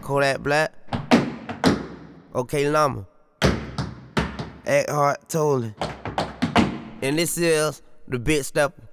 Kodak Black, OK Llama, Eckhart Tolle, and this is the Big Stepper.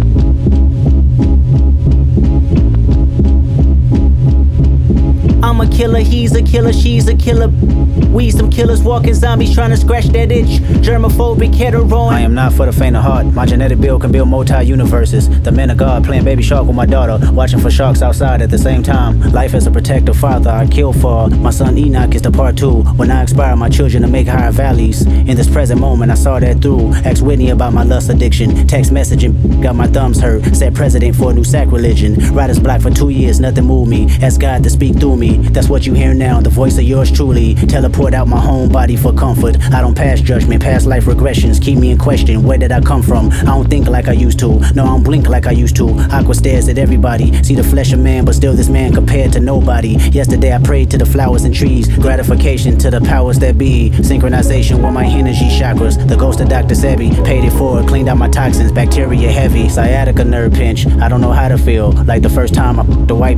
I'm a killer, he's a killer, she's a killer. We some killers walking zombies trying to scratch that itch. Germophobic, hetero. I am not for the faint of heart. My genetic build can build multi-universes. The man of God playing baby shark with my daughter, watching for sharks outside at the same time. Life as a protective father, I kill for. My son Enoch is the part 2. When I inspire my children to make higher valleys. In this present moment, I saw that through. Asked Whitney about my lust addiction. Text messaging, got my thumbs hurt. Said president for a new sacrilegion. Writer's block for 2 years, nothing moved me. Asked God to speak through me. That's what you hear now, the voice of yours truly. Teleport out my home body for comfort. I don't pass judgment, past life regressions keep me in question. Where did I come from? I don't think like I used to. No, I don't blink like I used to. Aqua stares at everybody. See the flesh of man, but still this man compared to nobody. Yesterday I prayed to the flowers and trees. Gratification to the powers that be. Synchronization with my energy chakras. The ghost of Dr. Sebi paid it forward, cleaned out my toxins. Bacteria heavy, sciatica nerve pinch. I don't know how to feel like the first time I the white.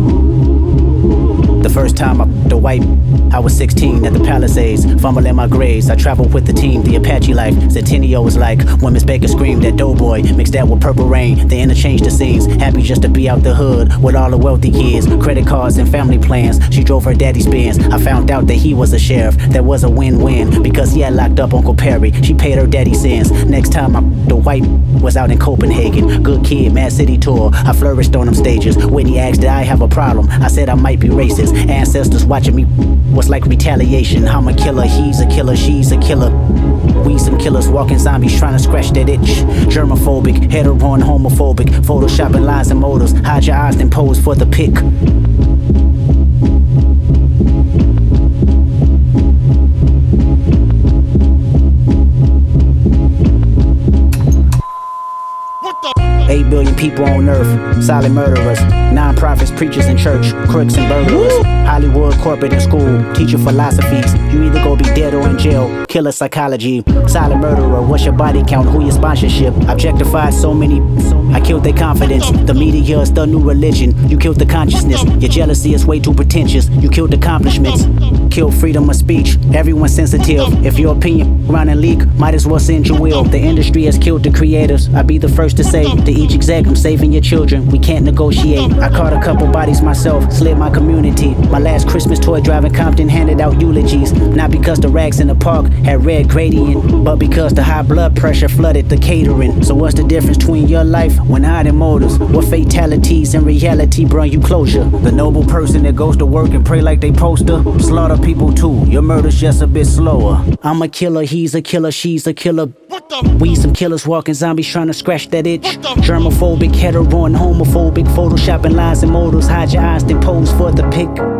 The first time I the white, I was 16 at the Palisades, fumbling my grades. I traveled with the team, the Apache life. Centennial was like when Miss Baker screamed at Doughboy, mixed that with Purple Rain. They interchanged the scenes, happy just to be out the hood with all the wealthy kids, credit cards and family plans. She drove her daddy's Benz. I found out that he was a sheriff. That was a win-win because he had locked up Uncle Perry. She paid her daddy's sins. Next time the white was out in Copenhagen. Good kid, Mad City tour. I flourished on them stages. Whitney asked did I have a problem. I said I might be racist. Ancestors watching me was like retaliation. I'm a killer, he's a killer, she's a killer. We some killers walking zombies trying to scratch that itch. Germophobic, hetero and homophobic. Photoshopping lies and motives. Hide your eyes then pose for the pic. What the? 8 billion people on earth, silent murderers, non-profits, preachers in church, crooks and burglars, Hollywood, corporate and school, teaching philosophies. You either go be dead or in jail, killer psychology, silent murderer, what's your body count, who your sponsorship, objectified so many, I killed their confidence, the media is the new religion, you killed the consciousness, your jealousy is way too pretentious, you killed accomplishments, killed freedom of speech, everyone's sensitive, if your opinion run and leak, might as well send your will, the industry has killed the creators, I'd be the first to say, to each exec, I'm saving your children, we can't negotiate, I caught a couple bodies myself, slid my community, my last Christmas toy driving Compton handed out eulogies, not because the rags in the park had red gradient, but because the high blood pressure flooded the catering, so what's the difference between your life when hiding motives, what fatalities in reality bring you closure, the noble person that goes to work and pray like they poster, slaughter people too, your murder's just a bit slower, I'm a killer, he's a killer, she's a killer. What the? We some killers walking zombies trying to scratch that itch. Germophobic, hetero and homophobic. Photoshopping lies and motives. Hide your eyes then pose for the pic.